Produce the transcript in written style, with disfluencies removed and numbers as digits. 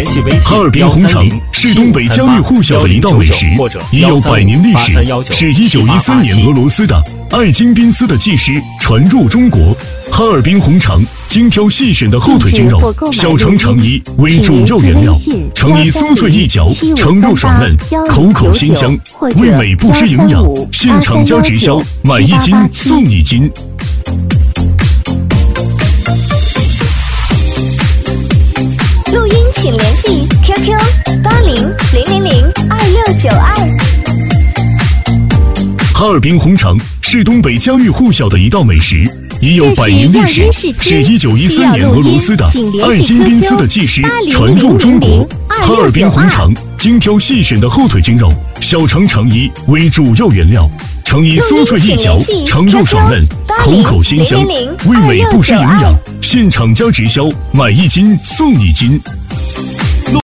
联系微信哈尔滨红肠是东北家喻户晓的一道美食，已有100年历史，是1913年俄罗斯的艾金宾斯的技师传入中国。哈尔滨红肠精挑细选的后腿筋肉，小肠肠衣为主要原料，肠衣酥脆一嚼，肠肉爽嫩，口口鲜香，味美不失营养。现厂家直销，买1斤送1斤。 录音请联系 QQ8000022692。 哈尔滨红肠是东北家喻户晓的一道美食，已有100年历史，是1913年俄罗斯的艾金宾斯的技师传入中国。哈尔滨红肠精挑细选的后腿筋肉，小肠肠衣为主要原料，肠衣酥脆一嚼，肠肉爽嫩，口口鲜香，味美不失营养。现厂家直销，买1斤送1斤。